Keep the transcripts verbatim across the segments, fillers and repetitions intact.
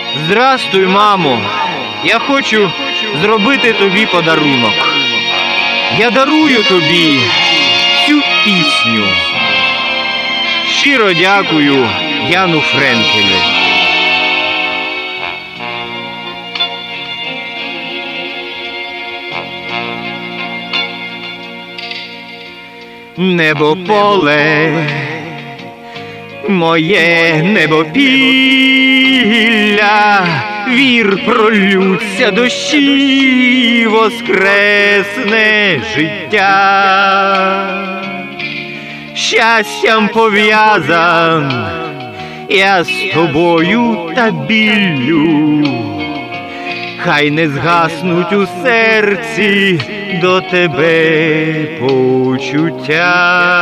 Здрастуй, мамо, я хочу зробити тобі подарунок. Я дарую тобі цю пісню. Щиро дякую Яну Френкелю. Небо поле, моє небопілля, вір пролються дощі, воскресне життя. Щастям пов'язан я з тобою та біллю, хай не згаснуть у серці до тебе почуття.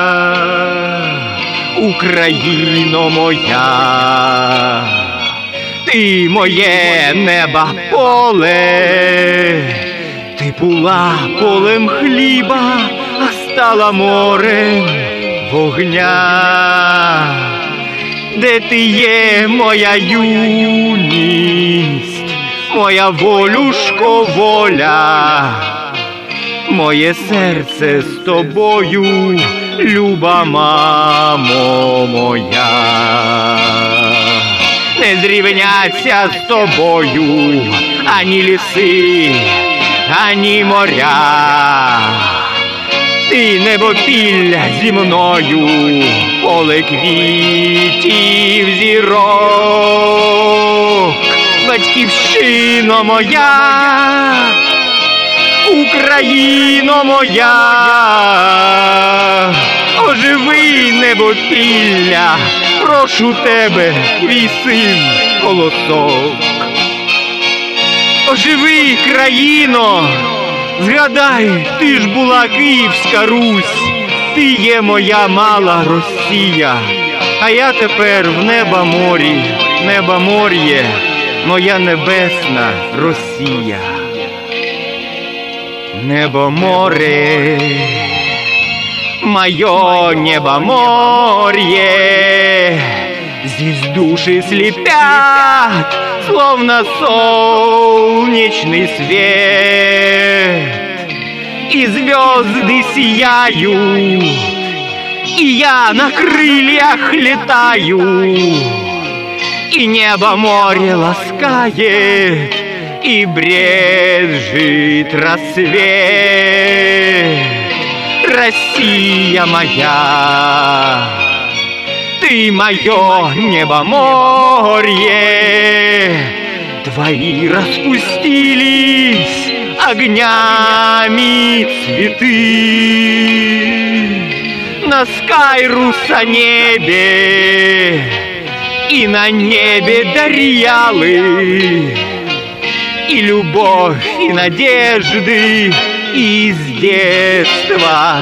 Україно моя, ти моє неба поле, ти була полем хліба, а стала морем вогня. Де ти є, моя юність, моя волюшко воля, моє серце з тобою, люба мамо моя. Не зрівняться з тобою ані ліси, ані моря. Ти небопілля зі мною, поле квітів зірок. Батьківщино моя, Україно моя, оживи небопілля, прошу тебе, твій син колосок. Оживи, країно, згадай, ти ж була Київська Русь, ти є моя мала Росія, а я тепер в неба морі, неба мор'є, моя небесна Росія. Небо море, моё небо морье, здесь души слепят, словно солнечный свет, и звезды сияют, и я на крыльях летаю, и небо море ласкает, и брежет рассвет. Россия моя, ты мое небо-морье, твои распустились огнями цветы на Скайруса небе, и на небе Дарьялы, и любовь, и надежды, и с детства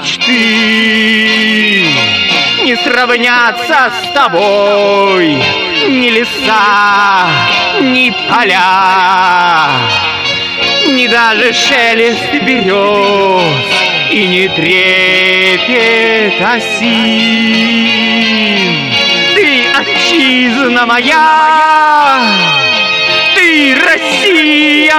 мечты. Не сравнятся с тобой ни леса, ни поля, ни даже шелест берез, и не трепет осин. Ты отчизна моя, ты Россия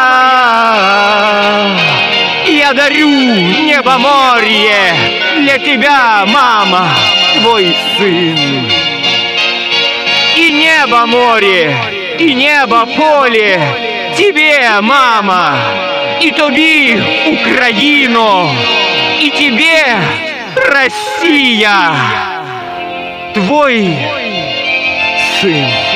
моя, я дарю небо-морье для тебя, мама, твой сын. И небо-море, и небо-поле тебе, мама, и тобі, Україно, и тебе, Россия, твой сын.